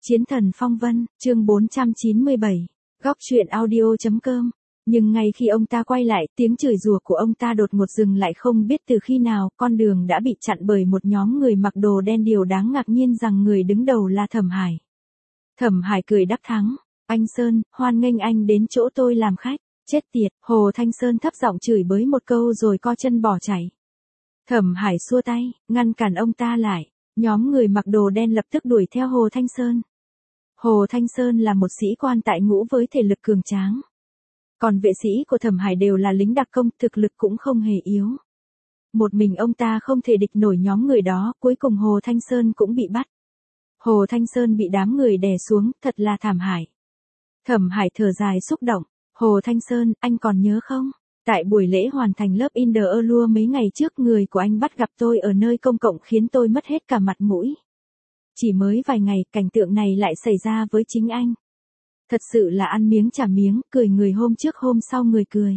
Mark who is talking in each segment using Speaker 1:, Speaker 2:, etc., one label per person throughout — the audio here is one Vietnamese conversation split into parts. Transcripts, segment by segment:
Speaker 1: Chiến thần phong vân, chương 497, góc truyện audio.com. Nhưng ngay khi ông ta quay lại, tiếng chửi rủa của ông ta đột ngột dừng lại không biết từ khi nào, con đường đã bị chặn bởi một nhóm người mặc đồ đen. Điều đáng ngạc nhiên rằng người đứng đầu là Thẩm Hải. Thẩm Hải cười đắc thắng, anh Sơn, hoan nghênh anh đến chỗ tôi làm khách. Chết tiệt, Hồ Thanh Sơn thấp giọng chửi bới một câu rồi co chân bỏ chạy. Thẩm Hải xua tay, ngăn cản ông ta lại. Nhóm người mặc đồ đen lập tức đuổi theo Hồ Thanh Sơn. Hồ Thanh Sơn là một sĩ quan tại ngũ với thể lực cường tráng. Còn vệ sĩ của Thẩm Hải đều là lính đặc công, thực lực cũng không hề yếu. Một mình ông ta không thể địch nổi nhóm người đó, cuối cùng Hồ Thanh Sơn cũng bị bắt. Hồ Thanh Sơn bị đám người đè xuống, thật là thảm hại. Thẩm Hải thở dài xúc động, Hồ Thanh Sơn, anh còn nhớ không? Tại buổi lễ hoàn thành lớp In The Allure mấy ngày trước, người của anh bắt gặp tôi ở nơi công cộng khiến tôi mất hết cả mặt mũi. Chỉ mới vài ngày, cảnh tượng này lại xảy ra với chính anh. Thật sự là ăn miếng trả miếng, cười người hôm trước hôm sau người cười.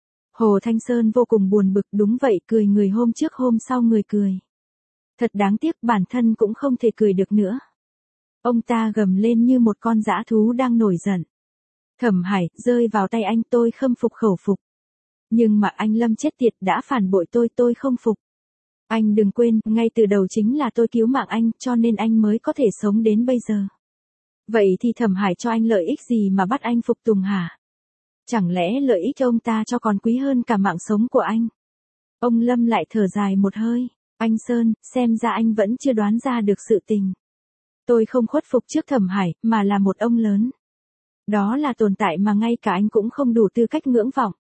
Speaker 1: Hồ Thanh Sơn vô cùng buồn bực, đúng vậy, cười người hôm trước hôm sau người cười. Thật đáng tiếc, bản thân cũng không thể cười được nữa. Ông ta gầm lên như một con dã thú đang nổi giận. Thẩm Hải, rơi vào tay anh, tôi khâm phục khẩu phục. Nhưng mà anh Lâm chết tiệt đã phản bội tôi không phục. Anh đừng quên, ngay từ đầu chính là tôi cứu mạng anh, cho nên anh mới có thể sống đến bây giờ. Vậy thì Thẩm Hải cho anh lợi ích gì mà bắt anh phục tùng hả? Chẳng lẽ lợi ích ông ta cho còn quý hơn cả mạng sống của anh? Ông Lâm lại thở dài một hơi. Anh Sơn, xem ra anh vẫn chưa đoán ra được sự tình. Tôi không khuất phục trước Thẩm Hải, mà là một ông lớn. Đó là tồn tại mà ngay cả anh cũng không đủ tư cách ngưỡng vọng.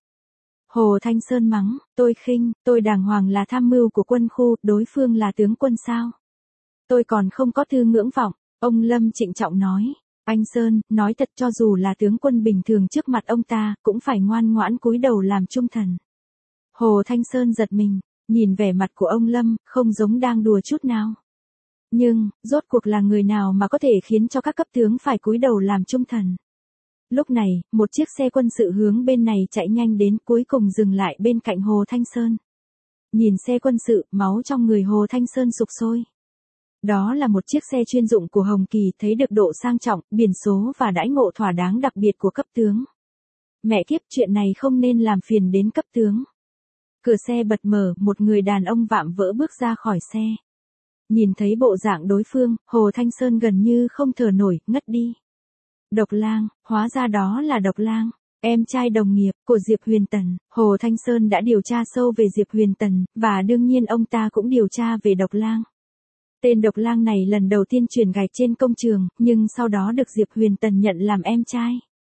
Speaker 1: Hồ Thanh Sơn mắng, tôi khinh, tôi đàng hoàng là tham mưu của quân khu, đối phương là tướng quân sao? Tôi còn không có tư ngưỡng vọng. Ông Lâm trịnh trọng nói, anh Sơn, nói thật, cho dù là tướng quân bình thường trước mặt ông ta, cũng phải ngoan ngoãn cúi đầu làm trung thần. Hồ Thanh Sơn giật mình, nhìn vẻ mặt của ông Lâm, không giống đang đùa chút nào. Nhưng, rốt cuộc là người nào mà có thể khiến cho các cấp tướng phải cúi đầu làm trung thần? Lúc này, một chiếc xe quân sự hướng bên này chạy nhanh đến, cuối cùng dừng lại bên cạnh Hồ Thanh Sơn. Nhìn xe quân sự, máu trong người Hồ Thanh Sơn sục sôi. Đó là một chiếc xe chuyên dụng của Hồng Kỳ, thấy được độ sang trọng, biển số và đãi ngộ thỏa đáng đặc biệt của cấp tướng. Mẹ kiếp, chuyện này không nên làm phiền đến cấp tướng. Cửa xe bật mở, một người đàn ông vạm vỡ bước ra khỏi xe. Nhìn thấy bộ dạng đối phương, Hồ Thanh Sơn gần như không thở nổi, ngất đi. Độc Lang, hóa ra đó là Độc Lang, em trai đồng nghiệp của Diệp Huyền Tần. Hồ Thanh Sơn đã điều tra sâu về Diệp Huyền Tần, và đương nhiên ông ta cũng điều tra về Độc Lang. Tên Độc Lang này lần đầu tiên truyền gạch trên công trường, nhưng sau đó được Diệp Huyền Tần nhận làm em trai.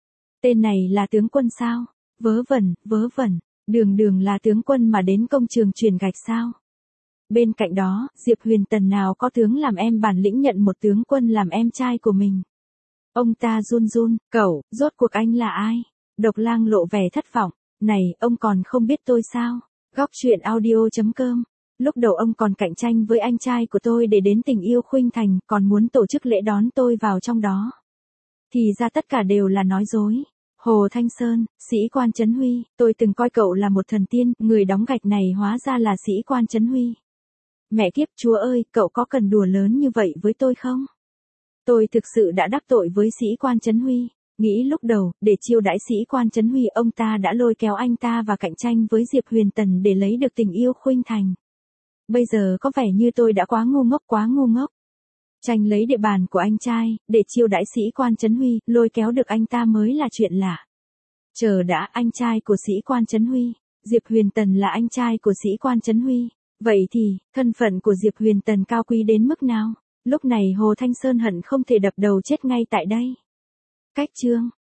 Speaker 1: Tên này là tướng quân sao? Vớ vẩn, đường là tướng quân mà đến công trường truyền gạch sao? Bên cạnh đó, Diệp Huyền Tần nào có tướng làm em bản lĩnh nhận một tướng quân làm em trai của mình. Ông ta run, cậu, rốt cuộc anh là ai? Độc Lang lộ vẻ thất vọng, này, ông còn không biết tôi sao? Góc truyện audio.com. Lúc đầu ông còn cạnh tranh với anh trai của tôi để đến Tình Yêu Khuynh Thành, còn muốn tổ chức lễ đón tôi vào trong đó. Thì ra tất cả đều là nói dối. Hồ Thanh Sơn, sĩ quan Trấn Huy, tôi từng coi cậu là một thần tiên, người đóng gạch này hóa ra là sĩ quan Trấn Huy. Mẹ kiếp, Chúa ơi, cậu có cần đùa lớn như vậy với tôi không? Tôi thực sự đã đắc tội với sĩ quan Trấn Huy. Nghĩ lúc đầu, để chiêu đãi sĩ quan Trấn Huy, ông ta đã lôi kéo anh ta và cạnh tranh với Diệp Huyền Tần để lấy được Tình Yêu Khuynh Thành. Bây giờ có vẻ như tôi đã quá ngu ngốc. Tranh lấy địa bàn của anh trai, để chiêu đãi sĩ quan Trấn Huy, lôi kéo được anh ta mới là chuyện lạ. Chờ đã, anh trai của sĩ quan Trấn Huy, Diệp Huyền Tần là anh trai của sĩ quan Trấn Huy. Vậy thì, thân phận của Diệp Huyền Tần cao quý đến mức nào? Lúc này Hồ Thanh Sơn hận không thể đập đầu chết ngay tại đây. Cách chương